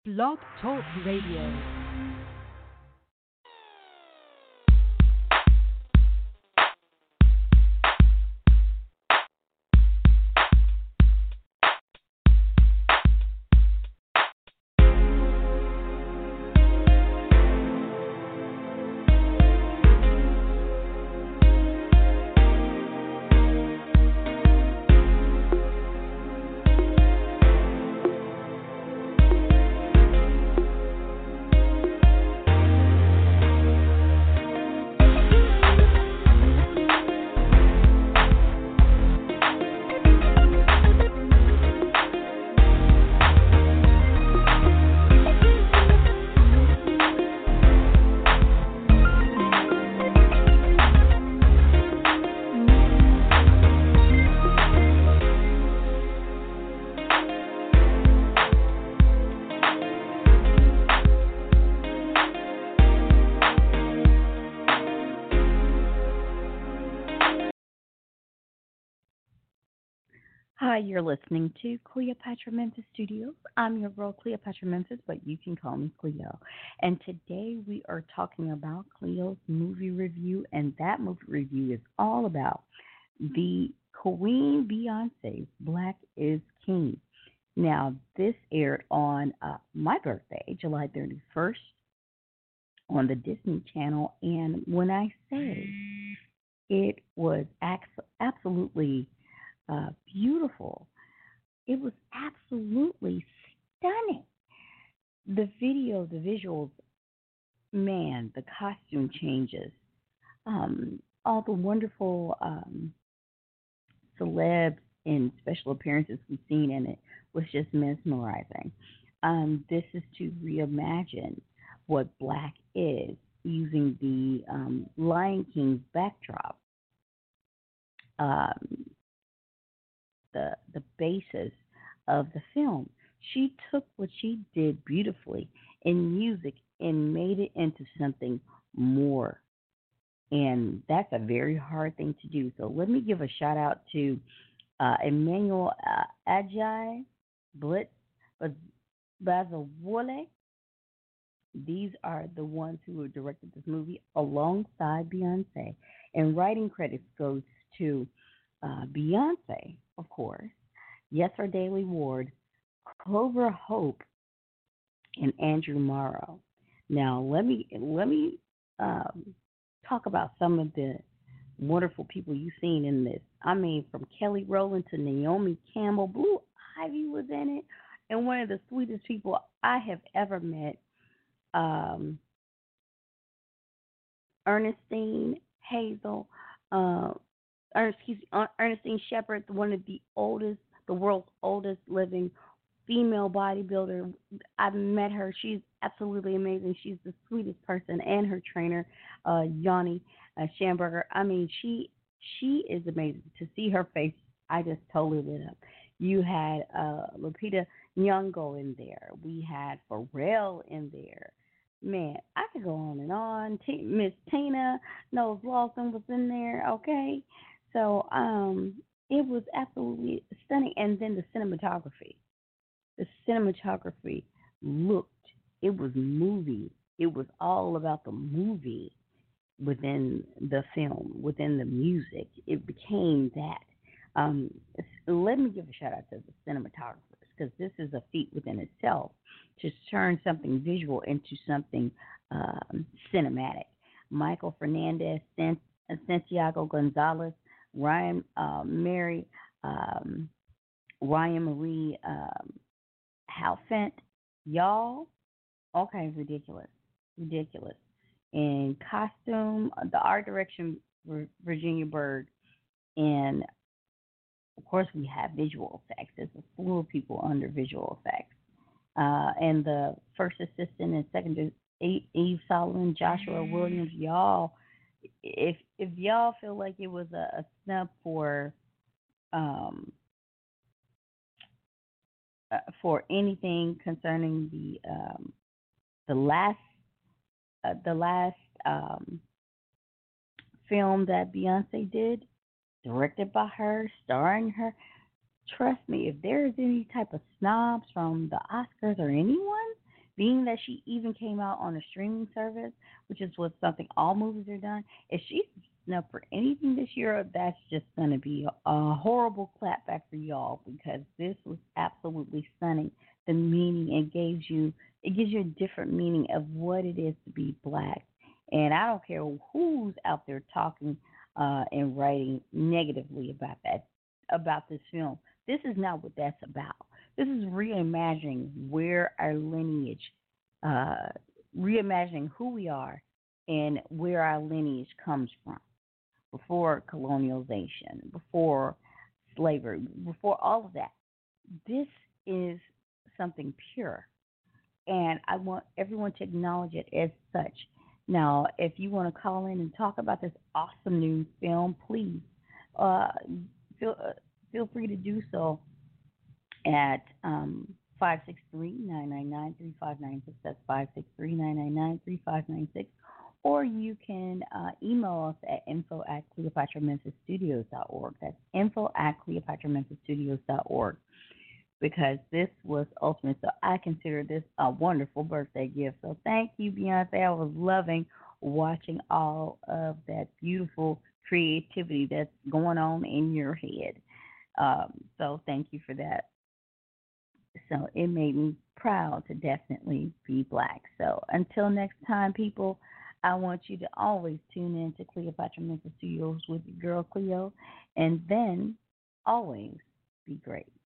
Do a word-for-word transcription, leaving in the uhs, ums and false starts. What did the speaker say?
Blog Talk Radio. Hi, you're listening to Cleopatra Memphis Studios. I'm your girl, Cleopatra Memphis, but you can call me Cleo. And today we are talking about Cleo's movie review, and that movie review is all about the Queen Beyonce's Black is King. Now, this aired on uh, my birthday, July thirty-first, on the Disney Channel, and when I say it was ac- absolutely uh, beautiful. It was absolutely stunning. The video, the visuals, man, the costume changes, um, all the wonderful um, celebs and special appearances we've seen in it was just mesmerizing. Um, this is to reimagine what Black is using the um, Lion King backdrop. Um, the the basis of the film. She took what she did beautifully in music and made it into something more. And that's a very hard thing to do. So let me give a shout out to uh, Emmanuel uh, Ajay, Blitz, Bazawule. These are the ones who have directed this movie alongside Beyonce. And writing credits goes to uh, Beyonce, of course, Yes or Daily Ward, Clover Hope, and Andrew Morrow. Now, let me let me um, talk about some of the wonderful people you've seen in this. I mean, from Kelly Rowland to Naomi Campbell, Blue Ivy was in it, and one of the sweetest people I have ever met, um, Ernestine Hazel, uh, Ernest, excuse me, Er- Ernestine Shepherd, one of the oldest, the world's oldest living female bodybuilder. I've met her. She's absolutely amazing. She's the sweetest person, and her trainer, uh, Yanni uh, Schamberger. I mean, she she is amazing. To see her face, I just totally lit up. You had uh, Lupita Nyong'o in there. We had Pharrell in there. Man, I could go on and on. T- Miss Tina Knowles Lawson was in there. Okay, so um, it was absolutely stunning. And then the cinematography. The cinematography looked, it was movie. It was all about the movie within the film, within the music. It became that. Um, Let me give a shout out to the cinematographers because this is a feat within itself to turn something visual into something um, cinematic. Michael Fernandez, Santiago Gonzalez, Ryan uh, Mary, um, Ryan Marie um, Halfent, y'all. Okay, ridiculous, ridiculous. In costume, the art direction, Virginia Berg, and of course we have visual effects. There's a slew of people under visual effects, uh, and the first assistant and second Eve Solomon, Joshua Williams, y'all. If if y'all feel like it was a, a snub for um, uh, for anything concerning the um, the last uh, the last um, film that Beyonce did, directed by her, starring her. Trust me, if there is any type of snobs from the Oscars or anyone, being that she even came out on a streaming service, which is what something all movies are done, if she's snubbed for anything this year, that's just going to be a, a horrible clapback for y'all because this was absolutely stunning. The meaning it gives you, it gives you a different meaning of what it is to be black. And I don't care who's out there talking uh, and writing negatively about that, about this film. This is not what that's about. This is reimagining where our lineage, uh, reimagining who we are and where our lineage comes from before colonialization, before slavery, before all of that. This is something pure, and I want everyone to acknowledge it as such. Now, if you want to call in and talk about this awesome new film, please uh, feel uh, feel free to do so at um, five six three, nine nine nine, three five nine six. That's five six three, nine nine nine, three five nine six. Or you can uh, email us at info at cleopatra memphis studios dot org. That's info at cleopatra memphis studios dot org because this was ultimate. So I consider this a wonderful birthday gift. So thank you, Beyonce. I was loving watching all of that beautiful creativity that's going on in your head. Um, so thank you for that. So it made me proud to definitely be black. So until next time, people, I want you to always tune in to Cleopatra Memphis Studios with your girl Cleo, and then always be great.